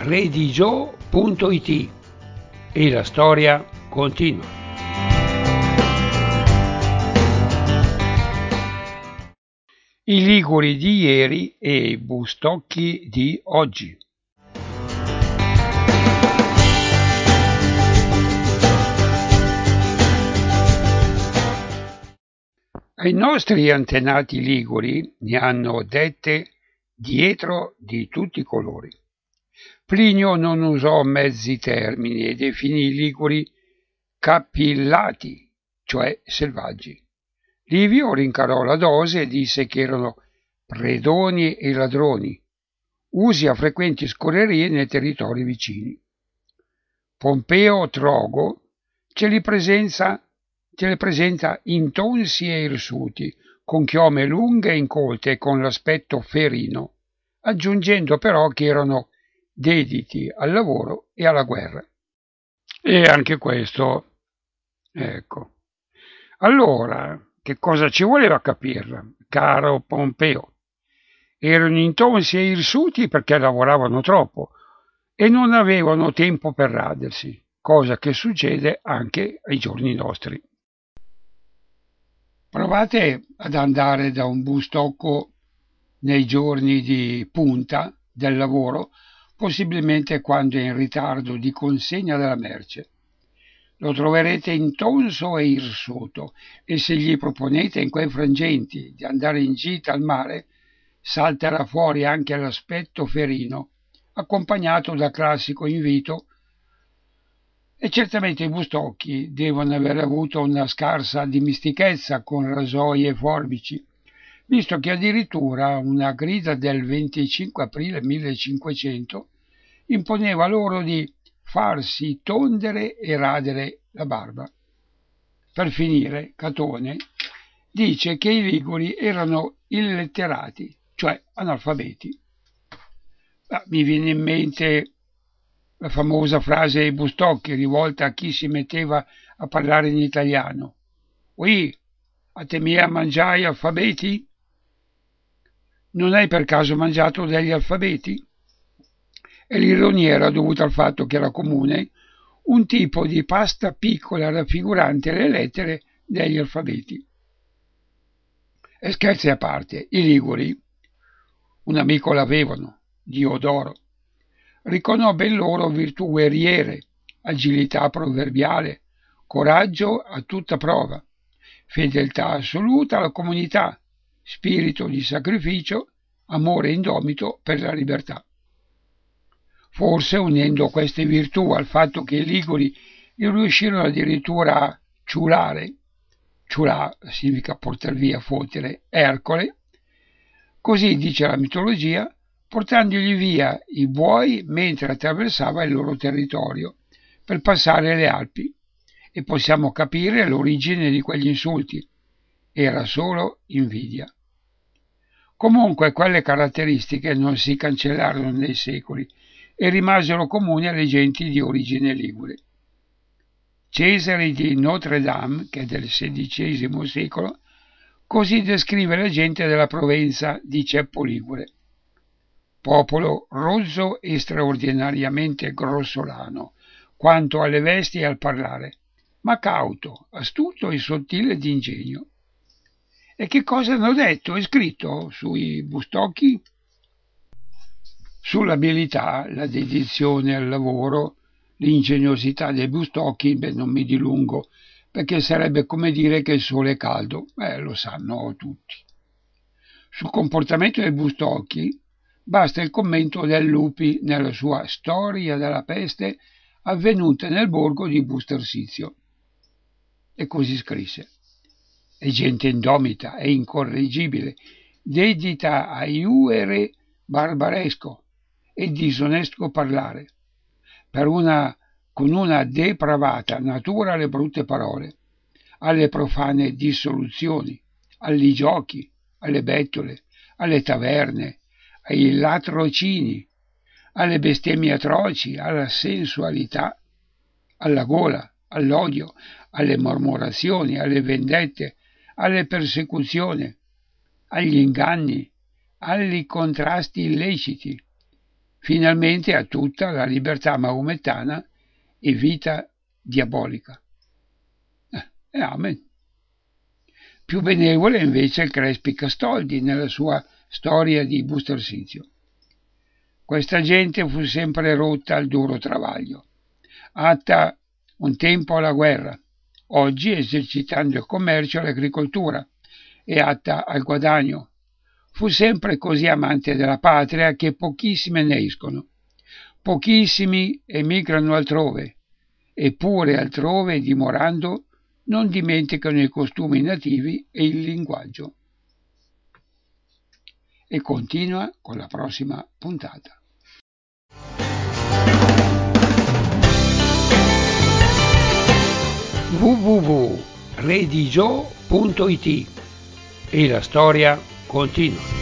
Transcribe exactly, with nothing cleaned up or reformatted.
redigio punto it e la storia continua. I Liguri di ieri e i Bustocchi di oggi. Ai nostri antenati liguri ne hanno dette dietro di tutti i colori. Plinio non usò mezzi termini e definì i liguri capillati, cioè selvaggi. Livio rincarò la dose e disse che erano predoni e ladroni, usi a frequenti scorrerie nei territori vicini. Pompeo Trogo ce li presenza ce le presenta intonsi e irsuti, con chiome lunghe e incolte e con l'aspetto ferino, aggiungendo però che erano dediti al lavoro e alla guerra. E anche questo, ecco. Allora, che cosa ci voleva capirla, caro Pompeo? Erano intonsi e irsuti perché lavoravano troppo e non avevano tempo per radersi, cosa che succede anche ai giorni nostri. Provate ad andare da un bustocco nei giorni di punta del lavoro, possibilmente quando è in ritardo di consegna della merce. Lo troverete intonso e irsuto e se gli proponete in quei frangenti di andare in gita al mare, salterà fuori anche l'aspetto ferino, accompagnato da classico invito. E certamente i bustocchi devono aver avuto una scarsa dimestichezza con rasoi e forbici, visto che addirittura una grida del venticinque aprile millecinquecento imponeva loro di farsi tondere e radere la barba. Per finire, Catone dice che i liguri erano illetterati, cioè analfabeti. Ma mi viene in mente la famosa frase dei Bustocchi rivolta a chi si metteva a parlare in italiano. «Ui, a te mia mangiai alfabeti?» Non hai per caso mangiato degli alfabeti? E l'ironia era dovuta al fatto che era comune un tipo di pasta piccola raffigurante le lettere degli alfabeti. E scherzi a parte, i liguri un amico l'avevano, Diodoro. Riconobbe in loro virtù guerriere, agilità proverbiale, coraggio a tutta prova, fedeltà assoluta alla comunità, spirito di sacrificio, amore indomito per la libertà. Forse unendo queste virtù al fatto che i liguri riuscirono addirittura a ciulare, ciulà significa portar via, fottere, Ercole, così dice la mitologia, portandogli via i buoi mentre attraversava il loro territorio per passare le Alpi, e possiamo capire l'origine di quegli insulti. Era solo invidia. Comunque quelle caratteristiche non si cancellarono nei secoli e rimasero comuni alle genti di origine ligure. Cesare di Notre Dame, che è del sedicesimo secolo, così descrive la gente della Provenza di Ceppo Ligure. Popolo rozzo e straordinariamente grossolano, quanto alle vesti e al parlare, ma cauto, astuto e sottile d'ingegno. E che cosa hanno detto e scritto sui Bustocchi? Sull'abilità, la dedizione al lavoro, l'ingegnosità dei Bustocchi, beh, non mi dilungo, perché sarebbe come dire che il sole è caldo, eh, lo sanno tutti. Sul comportamento dei Bustocchi basta il commento del Lupi nella sua Storia della peste avvenuta nel borgo di Bustersizio. E così scrisse: è gente indomita e incorreggibile, dedita a iuere barbaresco e disonesto parlare, per una, con una depravata natura alle brutte parole, alle profane dissoluzioni, agli giochi, alle bettole, alle taverne, ai latrocini, alle bestemmie atroci, alla sensualità, alla gola, all'odio, alle mormorazioni, alle vendette, alle persecuzioni, agli inganni, agli contrasti illeciti, finalmente a tutta la libertà maomettana e vita diabolica. Eh, e amen. Più benevole invece il Crespi Castoldi nella sua storia di Busto Arsizio. Questa gente fu sempre rotta al duro travaglio, atta un tempo alla guerra, oggi esercitando il commercio e l'agricoltura, e atta al guadagno. Fu sempre così amante della patria che pochissime ne escono. Pochissimi emigrano altrove, eppure altrove dimorando non dimenticano i costumi nativi e il linguaggio. E continua con la prossima puntata. w w w punto redigio punto it e la storia continua.